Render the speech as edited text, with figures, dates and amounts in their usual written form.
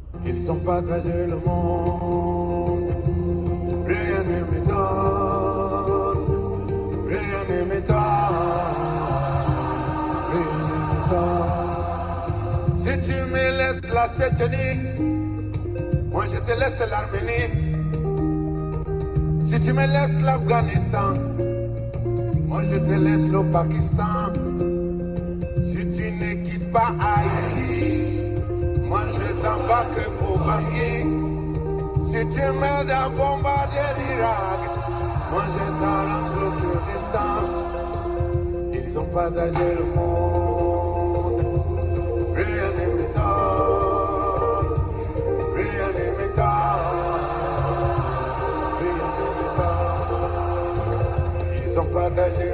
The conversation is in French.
Ils ont partagé le monde. Rien ne m'étonne. Rien ne m'étonne. Rien ne m'étonne. Si tu me laisses la Tchétchénie, moi je te laisse l'Arménie. Si tu me laisses l'Afghanistan, moi je te laisse le Pakistan. Si tu ne quittes pas Haïti, moi je t'embarque pour Bangui. Si tu m'aides à bombarder l'Irak, moi je t'arrange au Kurdistan. Ils ont partagé le monde. Rien ne m'étonne. Rien ne m'étonne. Rien ne m'étonne. Ils ont partagé